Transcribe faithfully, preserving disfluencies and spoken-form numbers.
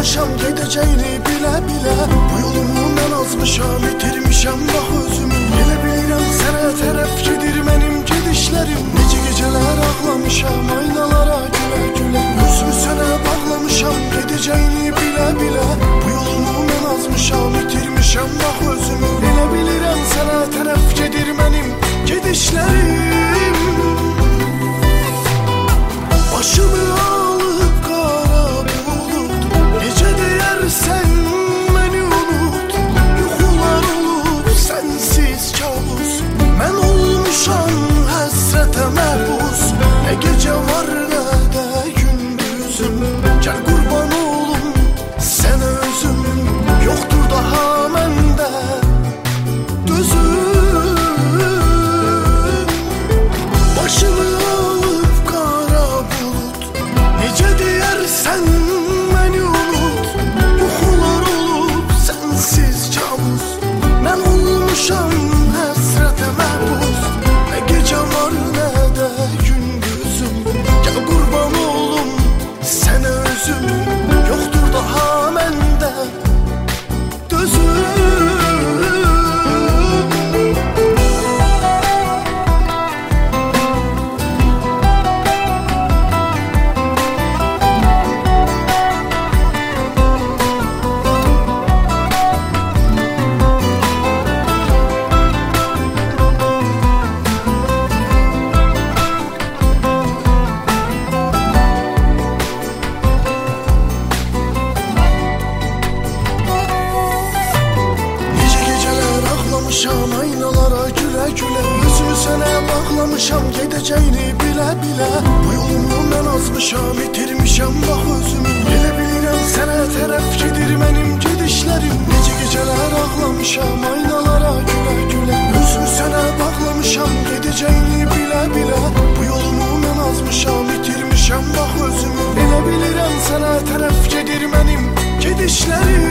almışam gedəcəyini bilə-bilə. Bu yolumu mən azmışam, itirmişəm bax özümü. Elə bilirəm sənə tərəf gedir mənim gedişlərim. Necə gecələr ağlamışam aynalara gülə-gülə. Özümü sənə bağlamışam gedəcəyini bilə-bilə. Bu yolumu mən azmışam, itirmişəm bax özümü. Elə bilirəm sənə tərəf gedir mənim gedişlərim. Başımı alıp qara bulut, necə deyərsən məni unut. Yuxular olub sənsiz kabus, mən olmuşam həsrətə məhbus. Nə gecə var nə də gündüzüm, gəl qurban olum sənə özüm. Yoxdur daha məndə dözüm. Başımı alıp qara bulut, necə deyərsən məni unut. Yuxular olub sənsiz kabus, mən olmuşam həsrətə məhbus. Nə gecə var nə də gündüzüm, gəl qurban olum sənə özüm. Yoxdur daha məndə dözüm. Ağlamışam aynalara gülə-gülə. Özümü sənə bağlamışam gedəcəyini bilə-bilə. Bu yolumu mən azmışam, itirmişəm bax özümü. Elə bilirəm sənə tərəf gedir mənim gedişlərim. Necə gecələr ağlamışam aynalara gülə-gülə. Özümü sənə bağlamışam gedəcəyini bilə-bilə. Bu yolumu mən azmışam, itirmişəm bax özümü. Elə bilirəm sənə tərəf gedir mənim gedişlərim.